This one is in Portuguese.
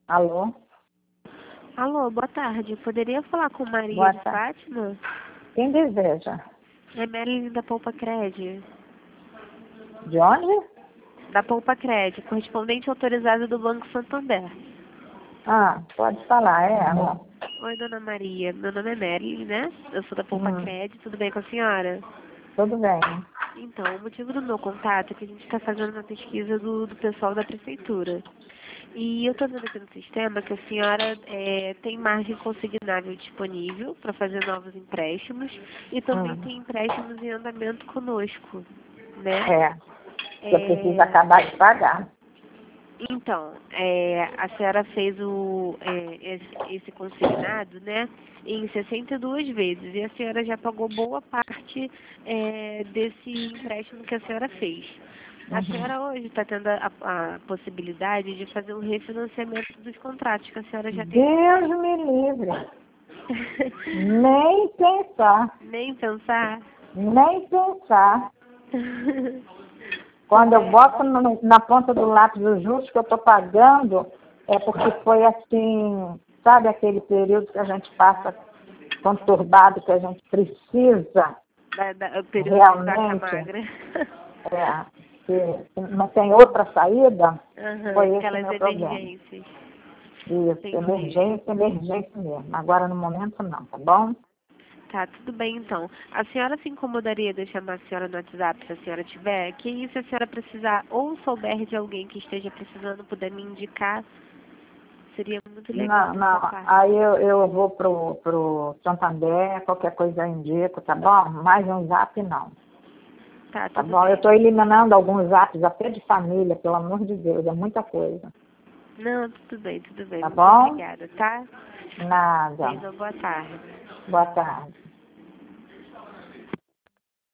Alô? Alô, boa tarde. Poderia falar com Maria Boa de tarde. Fátima? Quem deseja? É Marilyn da Poupa Cred. De onde? Da Poupa Cred, correspondente autorizada do Banco Santander. Ah, pode falar, é ela. Oi, dona Maria. Meu nome é Marilyn, né? Eu sou da Poupa Hum, Cred. Tudo bem com a senhora? tudo bem. Então, o motivo do meu contato é que a gente está fazendo uma pesquisa do pessoal da prefeitura. E eu estou vendo aqui no sistema que a senhora tem margem consignável disponível para fazer novos empréstimos e também Hum, tem empréstimos em andamento conosco, né? é, eu preciso É, acabar de pagar. então, a senhora fez esse consignado, né, em 62 vezes e a senhora já pagou boa parte desse empréstimo que a senhora fez. A Uhum. senhora hoje está tendo a possibilidade de fazer um refinanciamento dos contratos que a senhora já tem. Deus me livre. Nem pensar. Nem pensar. Nem pensar. Quando Pois eu é. boto na ponta do lápis os juros que eu estou pagando, é porque foi assim, sabe aquele período que a gente passa conturbado, que a gente precisa O período de vaca realmente, magra. que não tem outra saída, Aham, foi esse o aquelas meu problema. emergências. Isso, Entendi. emergência, emergência mesmo. Agora no momento não, tá bom? Tá, tudo bem então. A senhora se incomodaria de eu chamar a senhora no WhatsApp se a senhora tiver? Que isso, se a senhora precisar ou souber de alguém que esteja precisando, puder me indicar, seria muito legal Não, da sua não. parte. Aí eu vou pro Santander, qualquer coisa eu indico, tá bom? Mais um zap não. Tá, Tá tudo bom? Eu bem. estou eliminando alguns zaps até de família, pelo amor de Deus, é muita coisa. Não, tudo bem, tudo bem. Tá Muito bom? obrigada, tá? Nada. Tenha uma boa tarde. Boa tarde.